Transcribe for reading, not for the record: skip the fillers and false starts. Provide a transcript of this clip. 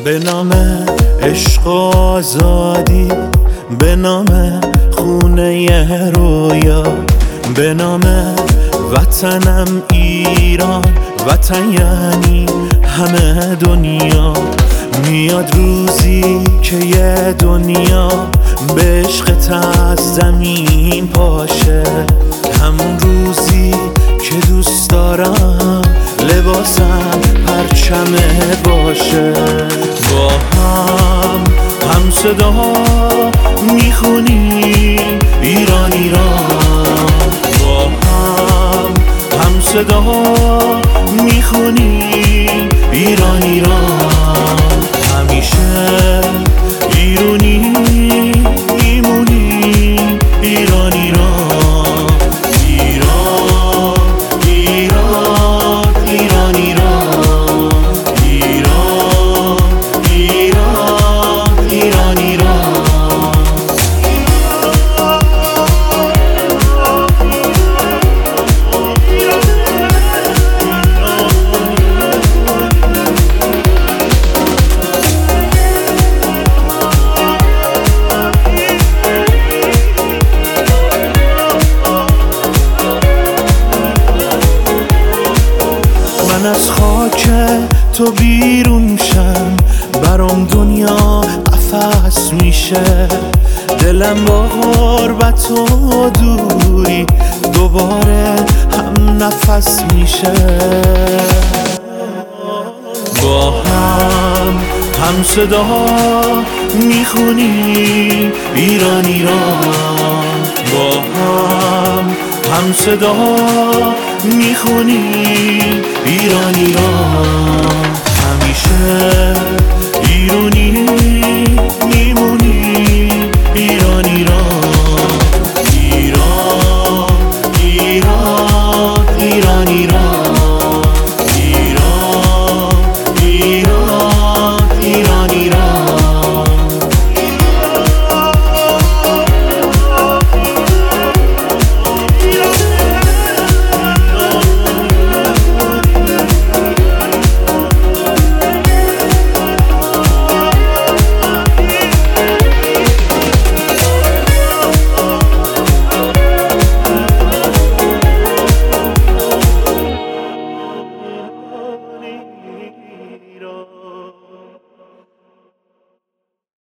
به نام عشق و آزادی، به نام خونه رویا، به نام وطنم ایران. وطن یعنی همه دنیا. میاد روزی که یه دنیا به عشقت از زمین پاشه، همون روزی که دوست دارم لباسم پرچمه باشه. با هم صدا میخونیم ایران ایران، با هم صدا میخونیم ایران ایران. همیشه ایرانی میمونیم ایران ایران، ایران ایران ایران ایران، ایران ایران ایران ایران. من از خاک تو بیرون شم، برام دنیا قفس میشه. دلم با غربت و دوری دوباره هم نفس میشه. با هم صدا میخونیم ایران ایران، با هم صدا میخونیم ایران ایران. همیشه ایرانی میمونیم ایران ایران.